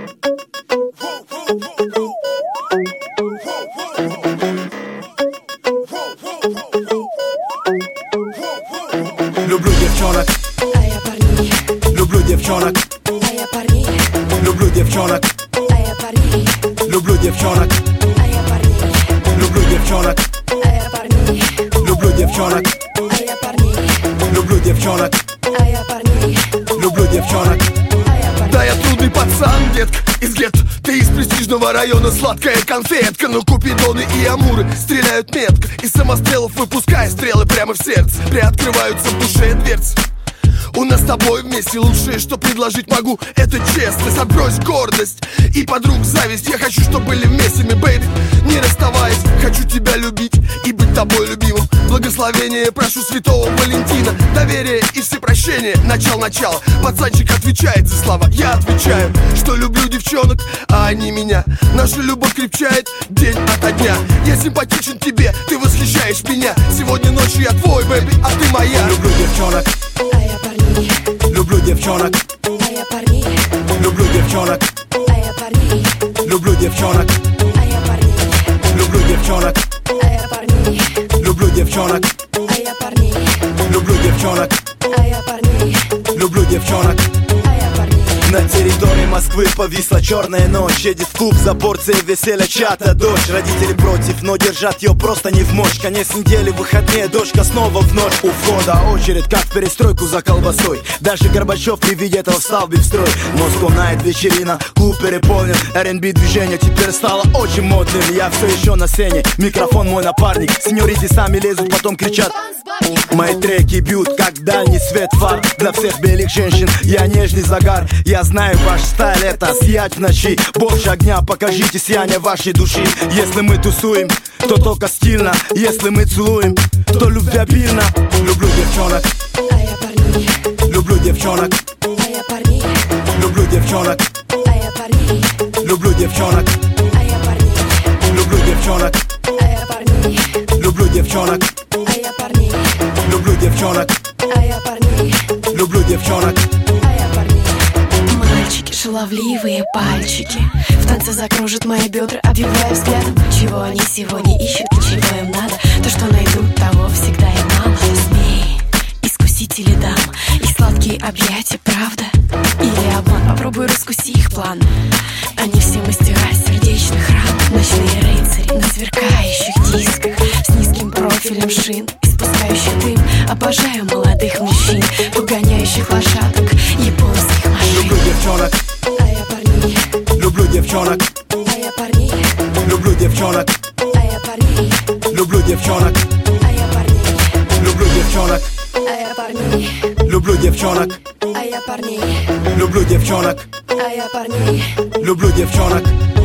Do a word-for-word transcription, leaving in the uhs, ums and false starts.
Люблю девчонок, а я парней. люблю девчонок, А я парней. люблю девчонок, А я парней. люблю девчонок, А я парней. люблю девчонок, А я парней. люблю девчонок, А я парней. люблю девчонок, А я парней. люблю девчонок. А я парней. Да, я трудный пацан, детка, из гетто. Ты из престижного района, сладкая конфетка. Но купидоны и амуры стреляют метко. Из самострелов выпуская стрелы прямо в сердце. Приоткрываются в душе дверцы. У нас с тобой вместе лучшее, что предложить могу, это честность. Отбрось гордость и подруг зависть. Я хочу, чтобы были вместе мы, бэйби, не расставаясь. Хочу тебя любить и быть тобой любимым. Благословение прошу святого Валентина. Доверие и всепрощение, начал-начало. Пацанчик отвечает за слова, я отвечаю, что люблю девчонок, а они меня. Наша любовь крепчает день ото дня. Я симпатичен тебе, ты восхищаешь меня. Сегодня ночью я твой, бэйби, а ты моя. Люблю девчонок, А я парней. люблю девчонок, А я парней. люблю девчонок, А я парней. люблю девчонок, А я парней. люблю девчонок, А я парней. люблю девчонок, А я парней. люблю девчонок, А я парней. люблю девчонок. А я парней. На территории Москвы повисла черная ночь. Едет в клуб за порцией веселья чья-то дочь. Родители против, но держать ее просто не в мощь. Конец недели, выходные, дочка снова в ночь. У входа очередь, как в перестройку за колбасой. Даже Горбачев при виде этого встал в строй. Москва найт, вечерина, клуб переполнен. эр энд би движение теперь стало очень модным. Я все еще на сцене, микрофон мой напарник. Сеньорити сами лезут, потом кричат. Мои треки бьют, как дальний свет фар. Для всех белых женщин я нежный загар. Я знаю ваш стайл, это сиять в ночи. Больше огня, покажите сияние вашей души. Если мы тусуем, то только стильно. Если мы целуем, то любвеобильно. Люблю девчонок, А я парней. люблю девчонок, А я парней. люблю девчонок, А я парней. люблю девчонок, А я парней. люблю девчонок, А я парней. люблю девчонок, А я парней. люблю девчонок, А я парней. люблю девчонок. А я парней. Мальчики, шаловливые пальчики в танце закружат мои бедра, обвивая взглядом. Чего они сегодня ищут и чего им надо? То, что найдут, того всегда и мало. Змеи, искусители дам, их сладкие объятия, правда? Или обман? Попробуй раскуси их план. Они все мастера сердечных ран. Ночные рыцари на сверкающих дисках с низким профилем шин, испускающих дым. Обожаю молодых мужчин, погоняющих лошадок японских машин. Люблю девчонок, А я парней. люблю девчонок, А я парней. люблю девчонок, А я парней. люблю девчонок, А я парней. люблю девчонок, А я парней. люблю девчонок, А я парней. люблю девчонок, А я парней. люблю девчонок.